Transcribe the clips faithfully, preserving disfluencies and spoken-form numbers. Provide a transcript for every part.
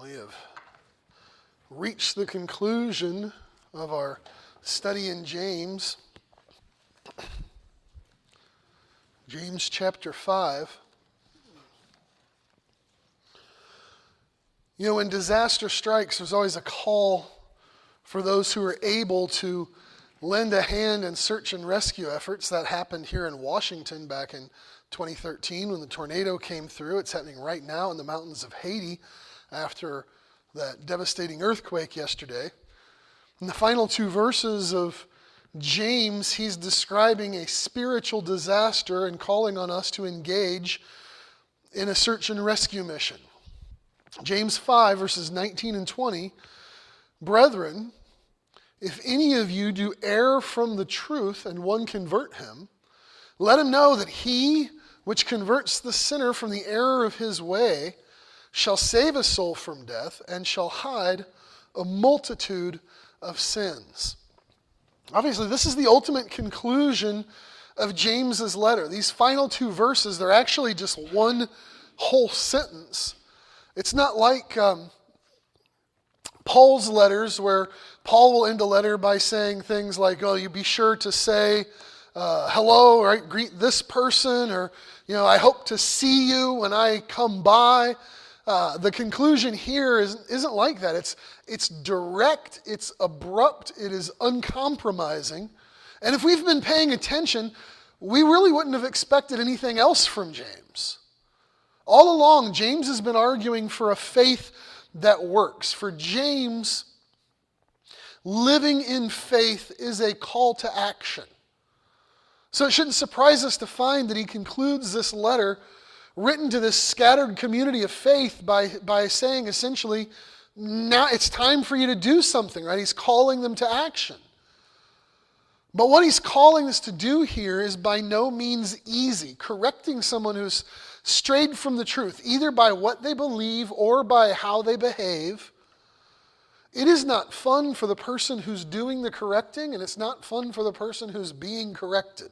We have reached the conclusion of our study in James. James chapter five. You know, when disaster strikes, there's always a call for those who are able to lend a hand in search and rescue efforts. That happened here in Washington back in twenty thirteen when the tornado came through. It's happening right now in the mountains of Haiti after that devastating earthquake yesterday. In the final two verses of James, he's describing a spiritual disaster and calling on us to engage in a search and rescue mission. James five, verses nineteen and twenty, "Brethren, if any of you do err from the truth and one convert him, let him know that he which converts the sinner from the error of his way shall save a soul from death and shall hide a multitude of sins." Obviously, this is the ultimate conclusion of James's letter. These final two verses, they're actually just one whole sentence. It's not like um, Paul's letters where Paul will end a letter by saying things like, oh, you be sure to say uh, hello, right? Greet this person, or, you know, I hope to see you when I come by. Uh, the conclusion here is, isn't like that. It's, it's direct, it's abrupt, it is uncompromising. And if we've been paying attention, we really wouldn't have expected anything else from James. All along, James has been arguing for a faith that works. For James, living in faith is a call to action. So it shouldn't surprise us to find that he concludes this letter written to this scattered community of faith by, by saying essentially, now it's time for you to do something, right? He's calling them to action. But what he's calling us to do here is by no means easy. Correcting someone who's strayed from the truth, either by what they believe or by how they behave, it is not fun for the person who's doing the correcting, and it's not fun for the person who's being corrected.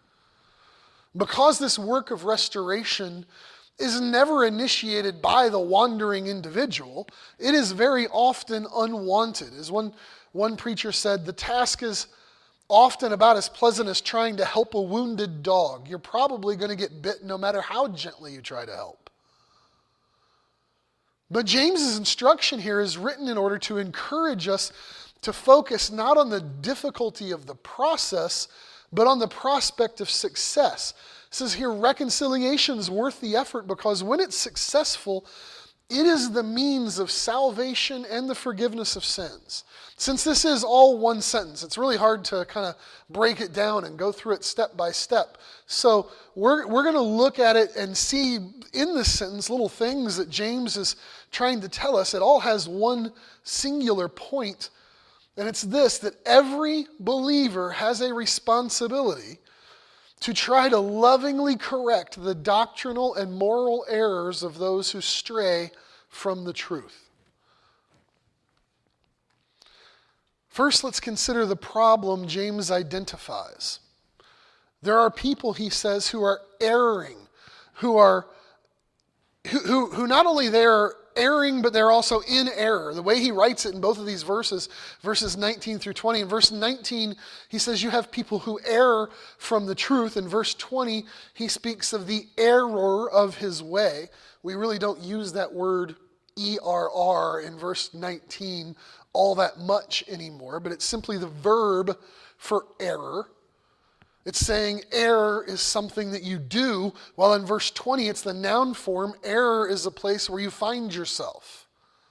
Because this work of restoration is never initiated by the wandering individual, it is very often unwanted. As one, one preacher said, the task is often about as pleasant as trying to help a wounded dog. You're probably going to get bit no matter how gently you try to help. But James's instruction here is written in order to encourage us to focus not on the difficulty of the process, but on the prospect of success. It says here, reconciliation is worth the effort because when it's successful, it is the means of salvation and the forgiveness of sins. Since this is all one sentence, it's really hard to kind of break it down and go through it step by step. So we're, we're going to look at it and see in this sentence little things that James is trying to tell us. It all has one singular point, and it's this, that every believer has a responsibility to try to lovingly correct the doctrinal and moral errors of those who stray from the truth. First, let's consider the problem James identifies. There are people, he says, who are erring, who are who, who, who not only they're erring, but they're also in error. The way he writes it in both of these verses, verses nineteen through twenty. In verse nineteen, he says you have people who err from the truth. In verse twenty, he speaks of the error of his way. We really don't use that word E R R in verse nineteen all that much anymore, but it's simply the verb for error. It's saying error is something that you do, while in verse twenty it's the noun form. Error is a place where you find yourself.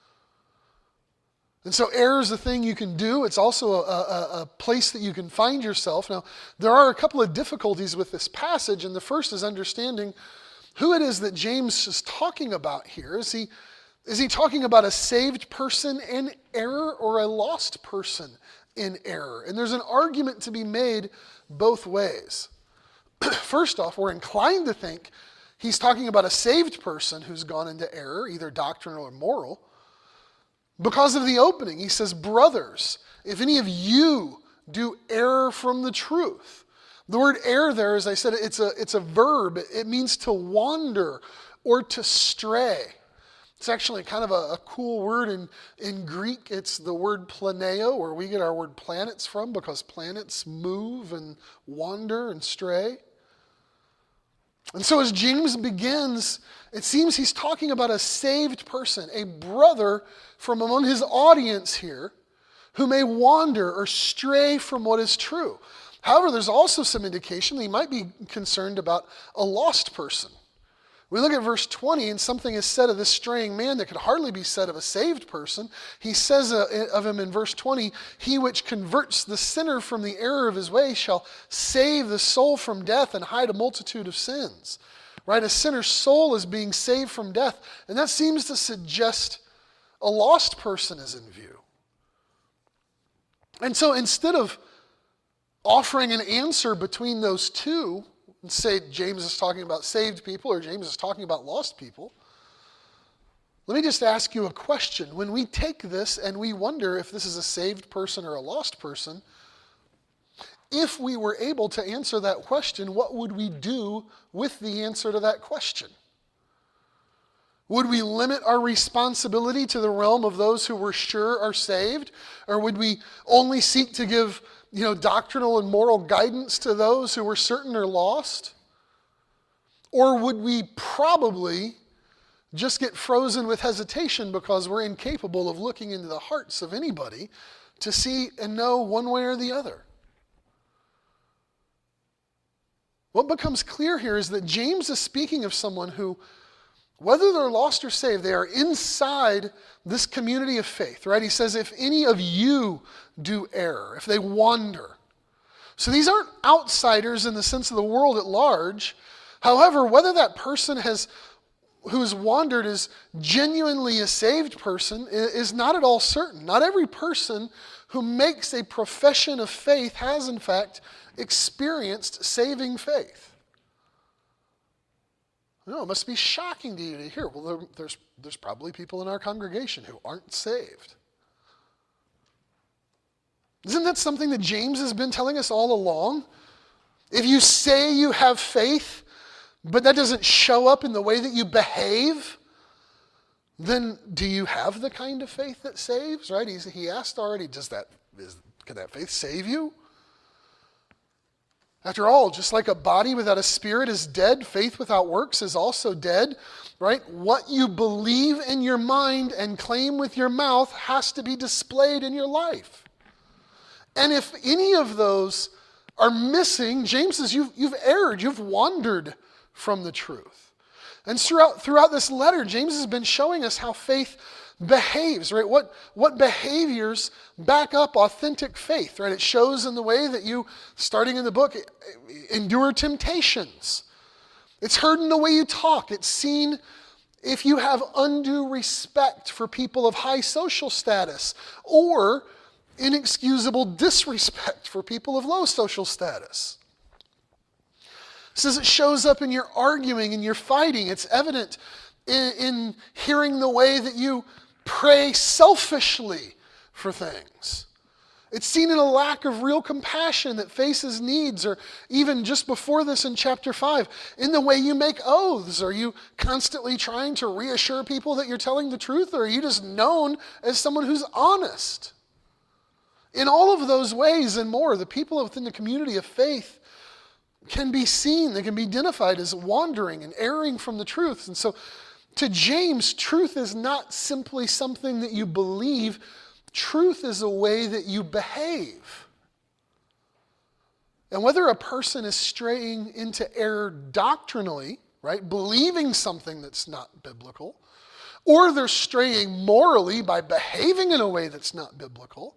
And so error is a thing you can do. It's also a, a, a place that you can find yourself. Now, there are a couple of difficulties with this passage, and the first is understanding who it is that James is talking about here. Is he, is he talking about a saved person in error or a lost person in error? And there's an argument to be made both ways. First off, we're inclined to think he's talking about a saved person who's gone into error, either doctrinal or moral, because of the opening. He says, brothers, if any of you do err from the truth. The word err there, as I said, it's a, it's a verb. It means to wander or to stray. It's actually kind of a, a cool word in, in Greek. It's the word planeo, where we get our word planets from, because planets move and wander and stray. And so as James begins, it seems he's talking about a saved person, a brother from among his audience here, who may wander or stray from what is true. However, there's also some indication that he might be concerned about a lost person. We look at verse twenty, and something is said of this straying man that could hardly be said of a saved person. He says of him in verse twenty, "He which converts the sinner from the error of his way shall save the soul from death and hide a multitude of sins." Right? A sinner's soul is being saved from death, and that seems to suggest a lost person is in view. And so instead of offering an answer between those two, and say James is talking about saved people or James is talking about lost people, let me just ask you a question. When we take this and we wonder if this is a saved person or a lost person, if we were able to answer that question, what would we do with the answer to that question? Would we limit our responsibility to the realm of those who we're sure are saved? Or would we only seek to give, you know, doctrinal and moral guidance to those who we're certain are lost? Or would we probably just get frozen with hesitation because we're incapable of looking into the hearts of anybody to see and know one way or the other? What becomes clear here is that James is speaking of someone who, whether they're lost or saved, they are inside this community of faith, right? He says, if any of you do err, if they wander. So these aren't outsiders in the sense of the world at large. However, whether that person has, who has wandered is genuinely a saved person is not at all certain. Not every person who makes a profession of faith has, in fact, experienced saving faith. No, it must be shocking to you to hear, well, there, there's, there's probably people in our congregation who aren't saved. Isn't that something that James has been telling us all along? If you say you have faith, but that doesn't show up in the way that you behave, then do you have the kind of faith that saves, right? He's, he asked already, does that, is, can that faith save you? After all, just like a body without a spirit is dead, faith without works is also dead, right? What you believe in your mind and claim with your mouth has to be displayed in your life. And if any of those are missing, James says you've, you've erred, you've wandered from the truth. And throughout, throughout this letter, James has been showing us how faith behaves, right? What, what behaviors back up authentic faith, right? It shows in the way that you, starting in the book, endure temptations. It's heard in the way you talk. It's seen if you have undue respect for people of high social status or inexcusable disrespect for people of low social status. It says it shows up in your arguing and your fighting. It's evident in, in hearing the way that you pray selfishly for things. It's seen in a lack of real compassion that faces needs, or even just before this in chapter five, in the way you make oaths. Are you constantly trying to reassure people that you're telling the truth, or are you just known as someone who's honest? In all of those ways and more, the people within the community of faith can be seen, they can be identified as wandering and erring from the truth. And so to James, truth is not simply something that you believe. Truth is a way that you behave. And whether a person is straying into error doctrinally, right, believing something that's not biblical, or they're straying morally by behaving in a way that's not biblical,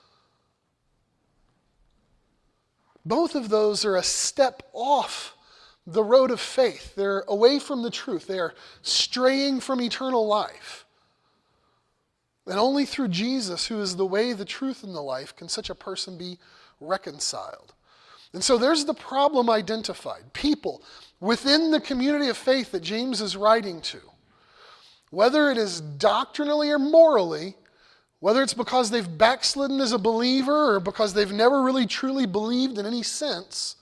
both of those are a step off the road of faith. They're away from the truth. They are straying from eternal life. And only through Jesus, who is the way, the truth, and the life, can such a person be reconciled. And so there's the problem identified. People within the community of faith that James is writing to, whether it is doctrinally or morally, whether it's because they've backslidden as a believer or because they've never really truly believed in any sense,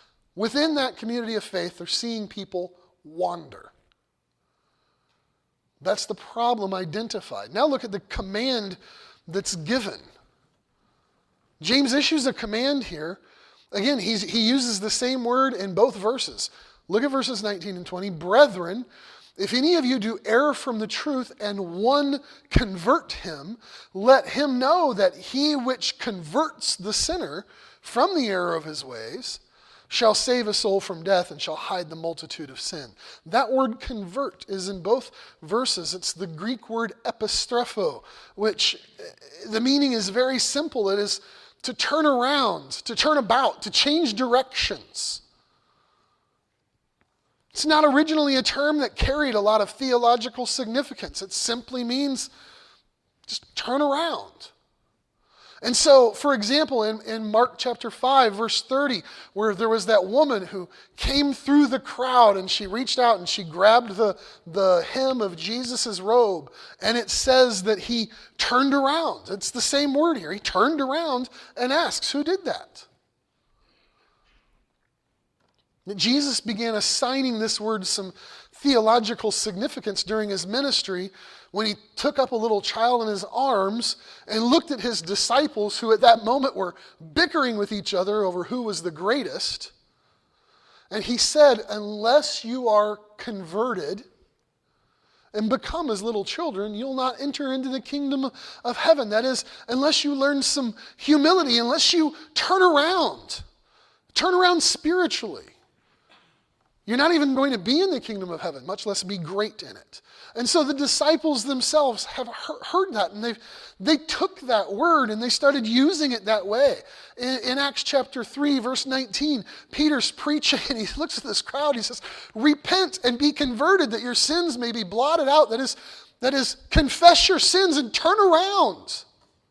within that community of faith, they're seeing people wander. That's the problem identified. Now look at the command that's given. James issues a command here. Again, he's, he uses the same word in both verses. Look at verses nineteen and twenty. Brethren, if any of you do err from the truth and one convert him, let him know that he which converts the sinner from the error of his ways shall save a soul from death and shall hide the multitude of sin. That word convert is in both verses. It's the Greek word epistrepho, which the meaning is very simple. It is to turn around, to turn about, to change directions. It's not originally a term that carried a lot of theological significance. It simply means just turn around. And so, for example, in, in Mark chapter five, verse thirty, where there was that woman who came through the crowd and she reached out and she grabbed the, the hem of Jesus' robe, and it says that he turned around. It's the same word here. He turned around and asks, who did that? Jesus began assigning this word some theological significance during his ministry when he took up a little child in his arms and looked at his disciples, who at that moment were bickering with each other over who was the greatest. And he said, unless you are converted and become as little children, you'll not enter into the kingdom of heaven. That is, unless you learn some humility, unless you turn around, turn around spiritually. You're not even going to be in the kingdom of heaven, much less be great in it. And so the disciples themselves have heard that, and they they took that word and they started using it that way. In, in Acts chapter three, verse nineteen, Peter's preaching and he looks at this crowd. He says, repent and be converted that your sins may be blotted out. That is, that is, confess your sins and turn around.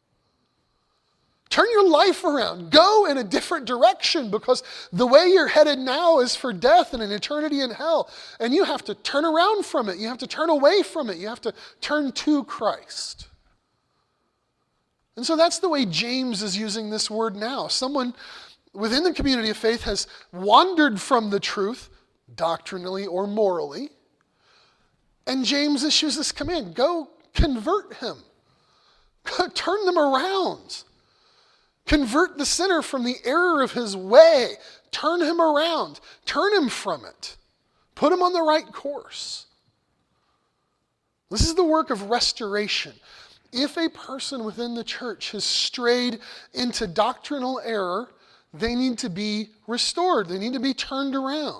Turn your life around. Go in a different direction, because the way you're headed now is for death and an eternity in hell. And you have to turn around from it. You have to turn away from it. You have to turn to Christ. And so that's the way James is using this word now. Someone within the community of faith has wandered from the truth, doctrinally or morally. And James issues this command. Go convert him. Turn them around. Convert the sinner from the error of his way. Turn him around. Turn him from it. Put him on the right course. This is the work of restoration. If a person within the church has strayed into doctrinal error, they need to be restored. They need to be turned around.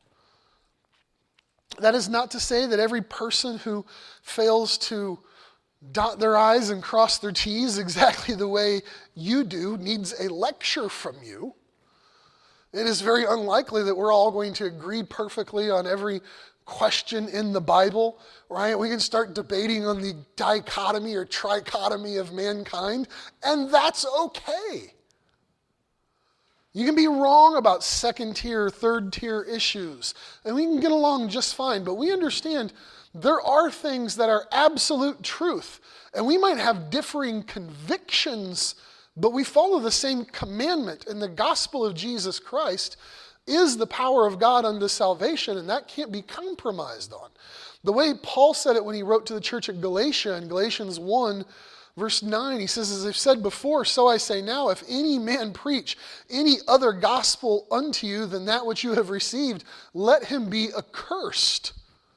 That is not to say that every person who fails to dot their I's and cross their T's exactly the way you do needs a lecture from you. It is very unlikely that we're all going to agree perfectly on every question in the Bible, right? We can start debating on the dichotomy or trichotomy of mankind, and that's okay. You can be wrong about second tier, third tier issues, and we can get along just fine, but we understand there are things that are absolute truth, and we might have differing convictions, but we follow the same commandment, and the gospel of Jesus Christ is the power of God unto salvation, and that can't be compromised on. The way Paul said it when he wrote to the church at Galatia in Galatians one, verse nine, he says, as I've said before, so I say now, if any man preach any other gospel unto you than that which you have received, let him be accursed.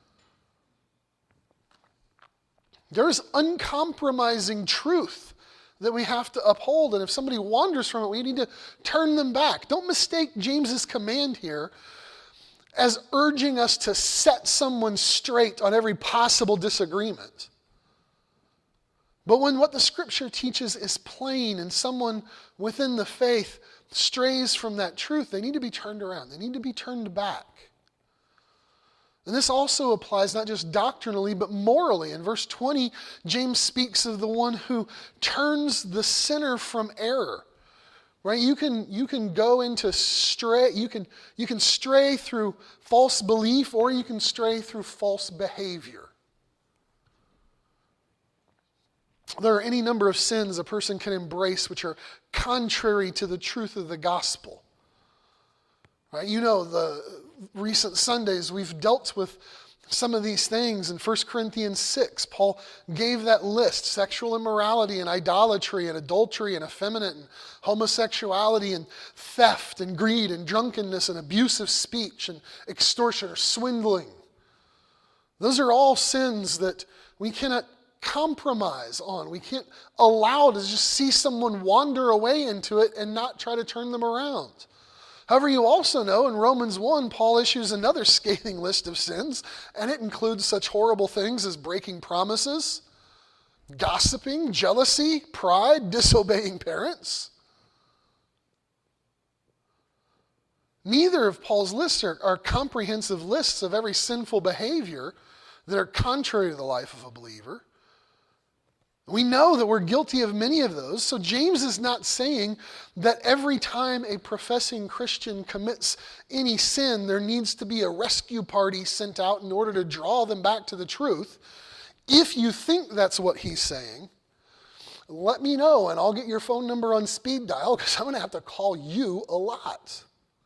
There is uncompromising truth that we have to uphold, and if somebody wanders from it, we need to turn them back. Don't mistake James's command here as urging us to set someone straight on every possible disagreement. But when what the Scripture teaches is plain and someone within the faith strays from that truth, they need to be turned around. They need to be turned back. And this also applies not just doctrinally, but morally. In verse twenty, James speaks of the one who turns the sinner from error. Right? You can, you can go into stray, you can, you can stray through false belief, or you can stray through false behavior. There are any number of sins a person can embrace which are contrary to the truth of the gospel. Right? You know, the recent Sundays we've dealt with some of these things in First Corinthians six. Paul gave that list: sexual immorality and idolatry and adultery and effeminate and homosexuality and theft and greed and drunkenness and abusive speech and extortion or swindling. Those are all sins that we cannot compromise on. We can't allow to just see someone wander away into it and not try to turn them around. However, you also know in Romans one, Paul issues another scathing list of sins, and it includes such horrible things as breaking promises, gossiping, jealousy, pride, disobeying parents. Neither of Paul's lists are, are comprehensive lists of every sinful behavior that are contrary to the life of a believer. We know that we're guilty of many of those, so James is not saying that every time a professing Christian commits any sin, there needs to be a rescue party sent out in order to draw them back to the truth. If you think that's what he's saying, let me know and I'll get your phone number on speed dial, because I'm going to have to call you a lot.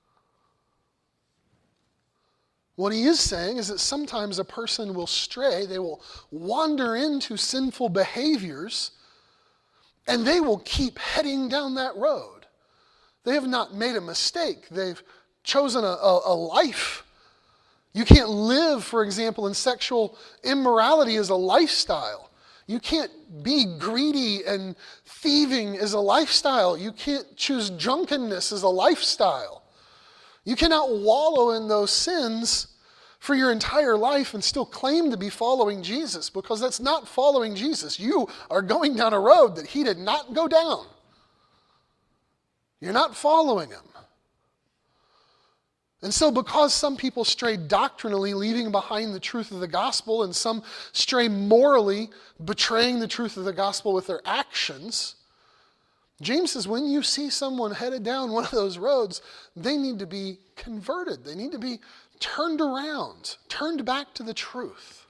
What he is saying is that sometimes a person will stray, they will wander into sinful behaviors, and they will keep heading down that road. They have not made a mistake. They've chosen a, a, a life. You can't live, for example, in sexual immorality as a lifestyle. You can't be greedy and thieving as a lifestyle. You can't choose drunkenness as a lifestyle. You cannot wallow in those sins for your entire life and still claim to be following Jesus, because that's not following Jesus. You are going down a road that he did not go down. You're not following him. And so because some people stray doctrinally, leaving behind the truth of the gospel, and some stray morally, betraying the truth of the gospel with their actions, James says when you see someone headed down one of those roads, they need to be converted. They need to be turned around, turned back to the truth.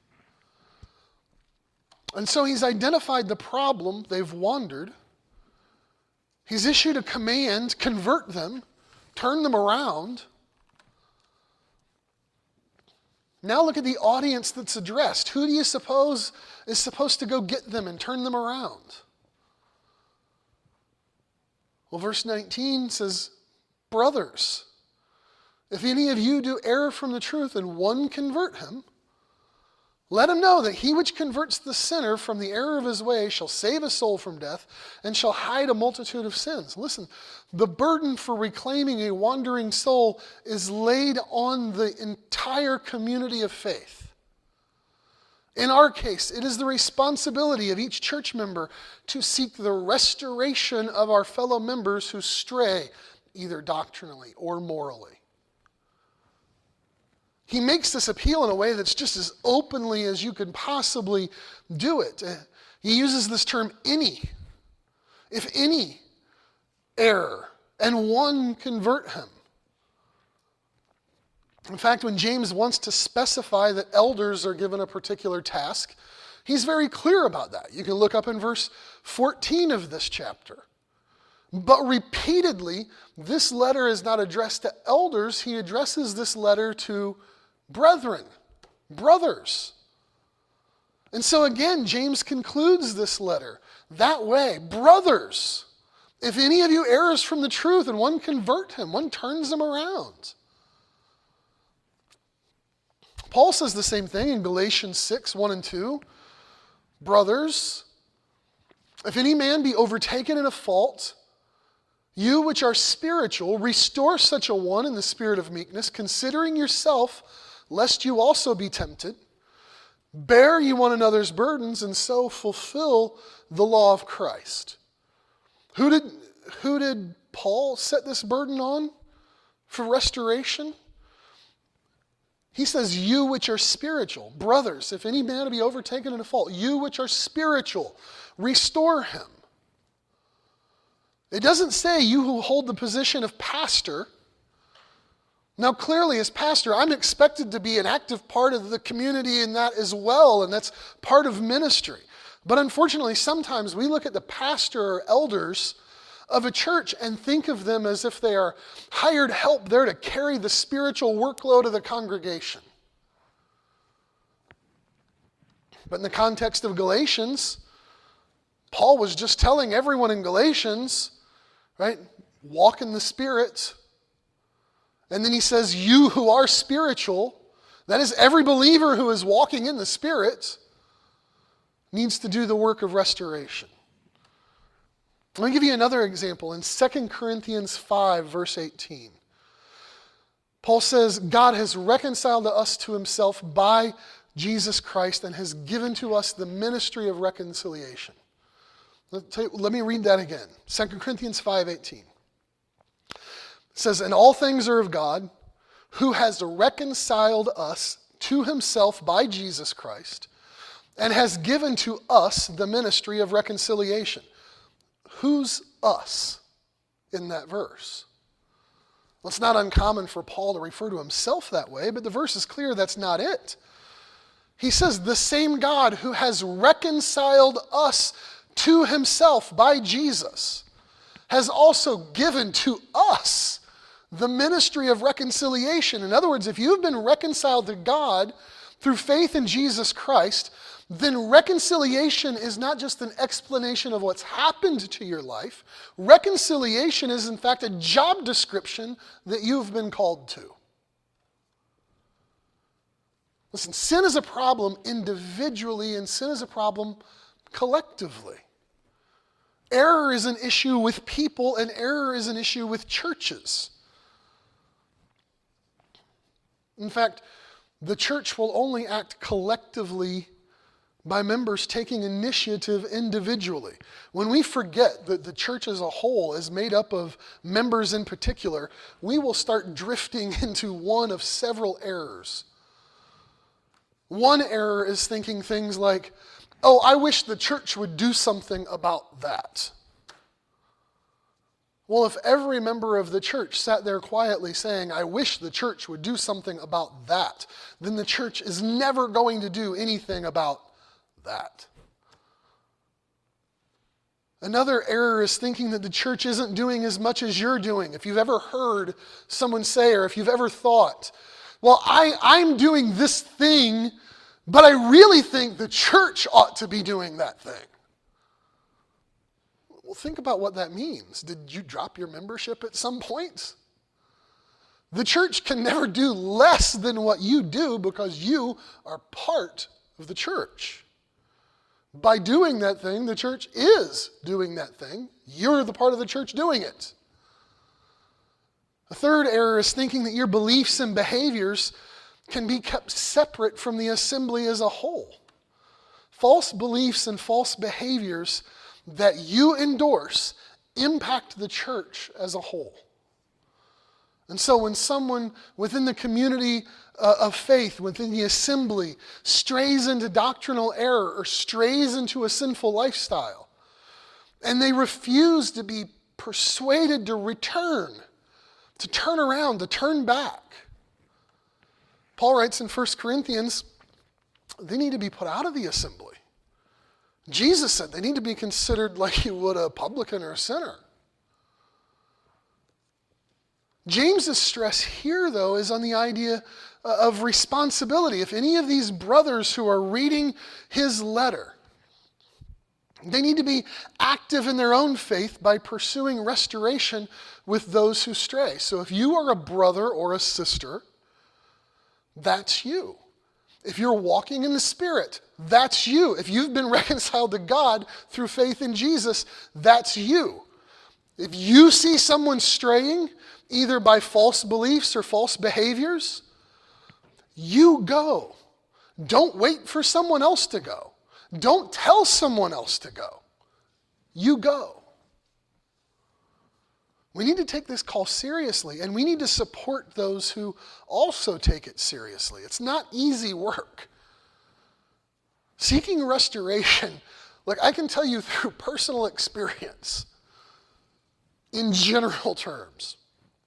And so he's identified the problem. They've wandered. He's issued a command: convert them, turn them around. Now look at the audience that's addressed. Who do you suppose is supposed to go get them and turn them around? Well, verse nineteen says, brothers, if any of you do err from the truth and one convert him, let him know that he which converts the sinner from the error of his way shall save a soul from death and shall hide a multitude of sins. Listen, the burden for reclaiming a wandering soul is laid on the entire community of faith. In our case, it is the responsibility of each church member to seek the restoration of our fellow members who stray, either doctrinally or morally. He makes this appeal in a way that's just as openly as you could possibly do it. He uses this term, any. If any error, and one convert him. In fact, when James wants to specify that elders are given a particular task, he's very clear about that. You can look up in verse fourteen of this chapter. But repeatedly, this letter is not addressed to elders. He addresses this letter to brethren, brothers. And so again, James concludes this letter that way. Brothers, if any of you errs from the truth and one convert him, one turns him around. Paul says the same thing in Galatians six, one and two. Brothers, if any man be overtaken in a fault, you which are spiritual, restore such a one in the spirit of meekness, considering yourself, lest you also be tempted. Bear ye one another's burdens, and so fulfill the law of Christ. Who did, who did Paul set this burden on for restoration? He says, you which are spiritual. Brothers, if any man be overtaken in a fault, you which are spiritual, restore him. It doesn't say you who hold the position of pastor. Now clearly as pastor, I'm expected to be an active part of the community in that as well, and that's part of ministry. But unfortunately, sometimes we look at the pastor or elders of a church and think of them as if they are hired help there to carry the spiritual workload of the congregation. But in the context of Galatians, Paul was just telling everyone in Galatians, right, walk in the Spirit. And then he says, you who are spiritual, that is every believer who is walking in the Spirit, needs to do the work of restoration. Let me give you another example. In Second Corinthians five, verse eighteen, Paul says, God has reconciled us to himself by Jesus Christ and has given to us the ministry of reconciliation. Let me read that again. Second Corinthians five eighteen. It says, and all things are of God, who has reconciled us to himself by Jesus Christ and has given to us the ministry of reconciliation. Who's us in that verse? Well, it's not uncommon for Paul to refer to himself that way, but the verse is clear that's not it. He says, the same God who has reconciled us to himself by Jesus has also given to us the ministry of reconciliation. In other words, if you've been reconciled to God through faith in Jesus Christ, then reconciliation is not just an explanation of what's happened to your life. Reconciliation is, in fact, a job description that you've been called to. Listen, sin is a problem individually, and sin is a problem collectively. Error is an issue with people, and error is an issue with churches. In fact, the church will only act collectively by members taking initiative individually. When we forget that the church as a whole is made up of members in particular, we will start drifting into one of several errors. One error is thinking things like, oh, I wish the church would do something about that. Well, if every member of the church sat there quietly saying, I wish the church would do something about that, then the church is never going to do anything about that. Another error is thinking that the church isn't doing as much as you're doing. If you've ever heard someone say, or if you've ever thought, well, I, I'm doing this thing, but I really think the church ought to be doing that thing. Well, think about what that means. Did you drop your membership at some point? The church can never do less than what you do because you are part of the church. By doing that thing, the church is doing that thing. You're the part of the church doing it. A third error is thinking that your beliefs and behaviors can be kept separate from the assembly as a whole. False beliefs and false behaviors that you endorse impact the church as a whole. And so when someone within the community uh, of faith, within the assembly, strays into doctrinal error or strays into a sinful lifestyle, and they refuse to be persuaded to return, to turn around, to turn back, Paul writes in First Corinthians, they need to be put out of the assembly. Jesus said they need to be considered like you would a publican or a sinner. James's stress here, though, is on the idea of responsibility. If any of these brothers who are reading his letter, they need to be active in their own faith by pursuing restoration with those who stray. So if you are a brother or a sister, that's you. If you're walking in the Spirit, that's you. If you've been reconciled to God through faith in Jesus, that's you. If you see someone straying, either by false beliefs or false behaviors, you go. Don't wait for someone else to go. Don't tell someone else to go. You go. We need to take this call seriously, and we need to support those who also take it seriously. It's not easy work. Seeking restoration, like I can tell you through personal experience, in general terms,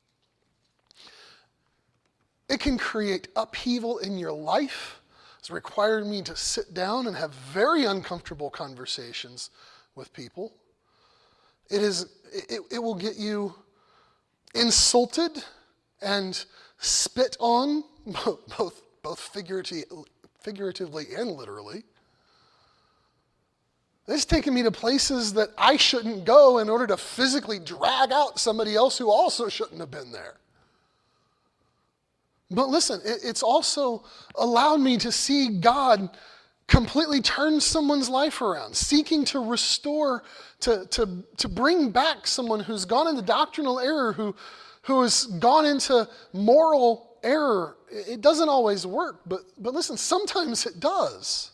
it can create upheaval in your life. It's required me to sit down and have very uncomfortable conversations with people. It is. It, it will get you insulted and spit on, both, both figuratively, figuratively and literally. It's taken me to places that I shouldn't go in order to physically drag out somebody else who also shouldn't have been there. But listen, it's also allowed me to see God completely turn someone's life around, seeking to restore, to, to, to bring back someone who's gone into doctrinal error, who, who has gone into moral error. It doesn't always work, but, but listen, sometimes it does.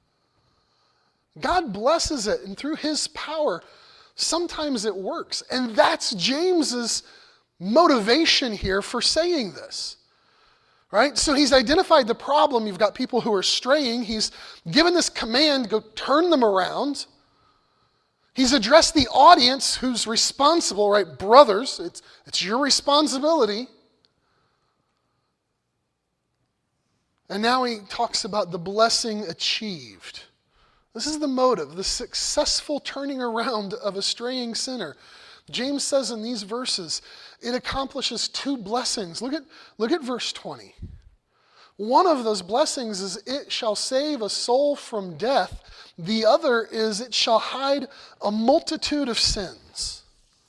God blesses it, and through his power, sometimes it works. And that's James's motivation here for saying this. Right? So he's identified the problem. You've got people who are straying. He's given this command, go turn them around. He's addressed the audience who's responsible, right? Brothers, it's, it's your responsibility. And now he talks about the blessing achieved. This is the motive, the successful turning around of a straying sinner. James says in these verses, it accomplishes two blessings. Look at, look at verse twenty. One of those blessings is it shall save a soul from death. The other is it shall hide a multitude of sins.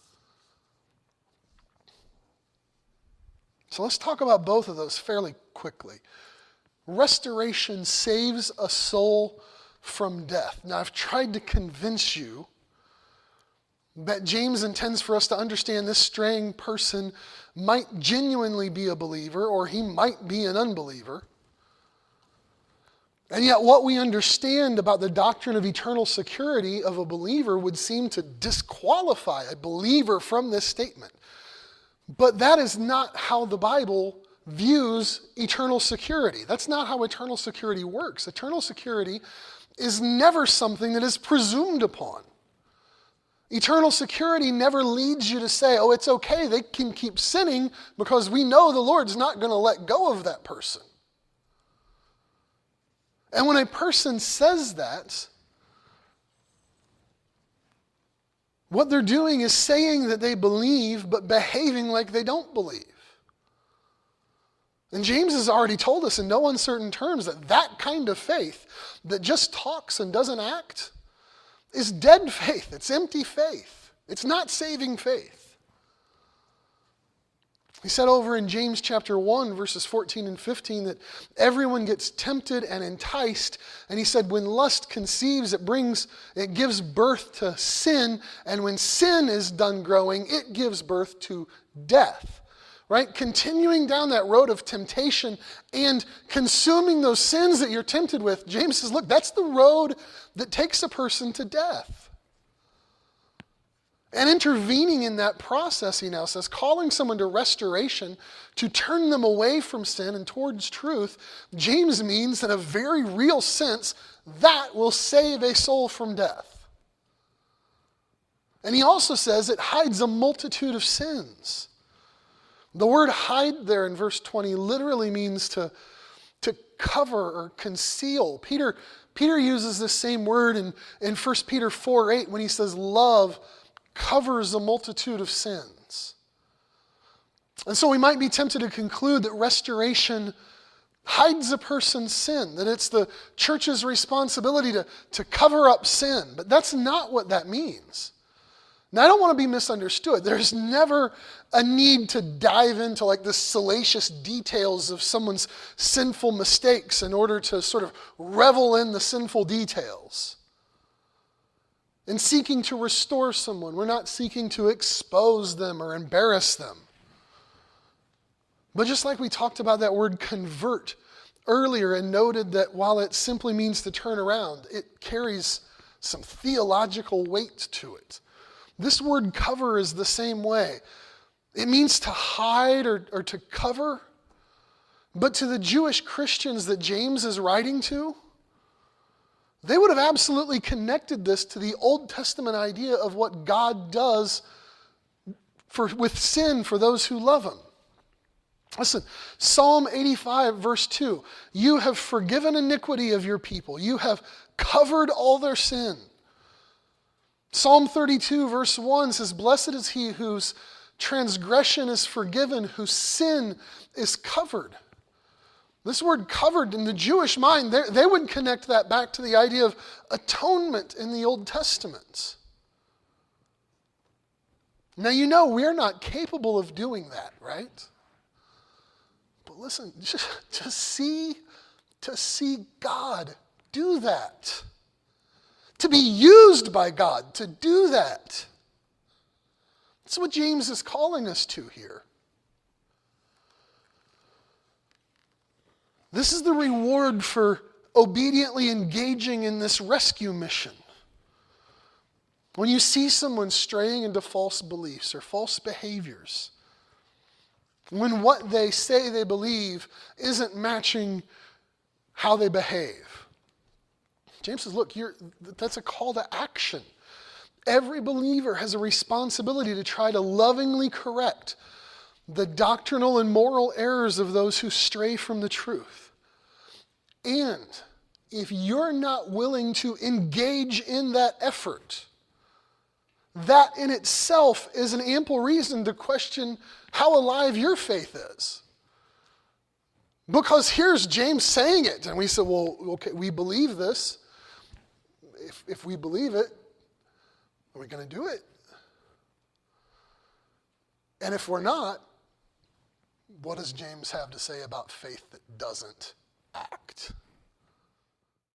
So let's talk about both of those fairly quickly. Restoration saves a soul from death. Now, I've tried to convince you that James intends for us to understand this straying person might genuinely be a believer, or he might be an unbeliever. And yet what we understand about the doctrine of eternal security of a believer would seem to disqualify a believer from this statement. But that is not how the Bible views eternal security. That's not how eternal security works. Eternal security is never something that is presumed upon. Eternal security never leads you to say, oh, it's okay, they can keep sinning because we know the Lord's not going to let go of that person. And when a person says that, what they're doing is saying that they believe but behaving like they don't believe. And James has already told us in no uncertain terms that that kind of faith that just talks and doesn't act is dead faith. It's empty faith. It's not saving faith. He said over in James chapter one, verses fourteen and fifteen, that everyone gets tempted and enticed. And he said, when lust conceives, it brings, it gives birth to sin. And when sin is done growing, it gives birth to death. Right? Continuing down that road of temptation and consuming those sins that you're tempted with, James says, look, that's the road that takes a person to death. And intervening in that process, he now says, calling someone to restoration, to turn them away from sin and towards truth, James means in a very real sense, that will save a soul from death. And he also says it hides a multitude of sins. The word hide there in verse twenty literally means to, to cover or conceal. Peter, Peter uses this same word in, in First Peter four eight when he says love covers a multitude of sins. And so we might be tempted to conclude that restoration hides a person's sin, that it's the church's responsibility to, to cover up sin. But that's not what that means. Now, I don't want to be misunderstood. There's never a need to dive into like the salacious details of someone's sinful mistakes in order to sort of revel in the sinful details. In seeking to restore someone, we're not seeking to expose them or embarrass them. But just like we talked about that word convert earlier and noted that while it simply means to turn around, it carries some theological weight to it. This word cover is the same way. It means to hide or, or to cover. But to the Jewish Christians that James is writing to, they would have absolutely connected this to the Old Testament idea of what God does for, with sin for those who love him. Listen, Psalm eighty-five, verse two, you have forgiven iniquity of your people. You have covered all their sin. Psalm thirty-two, verse one says, blessed is he whose transgression is forgiven, whose sin is covered. This word covered in the Jewish mind, they, they would connect that back to the idea of atonement in the Old Testament. Now, you know we're not capable of doing that, right? But listen, just, to see, to see God do that, to be used by God to do that, that's what James is calling us to here. This is the reward for obediently engaging in this rescue mission. When you see someone straying into false beliefs or false behaviors, when what they say they believe isn't matching how they behave, James says, look, you're, that's a call to action. Every believer has a responsibility to try to lovingly correct the doctrinal and moral errors of those who stray from the truth. And if you're not willing to engage in that effort, that in itself is an ample reason to question how alive your faith is. Because here's James saying it, and we said, well, okay, we believe this. If, if we believe it, are we going to do it? And if we're not, what does James have to say about faith that doesn't act?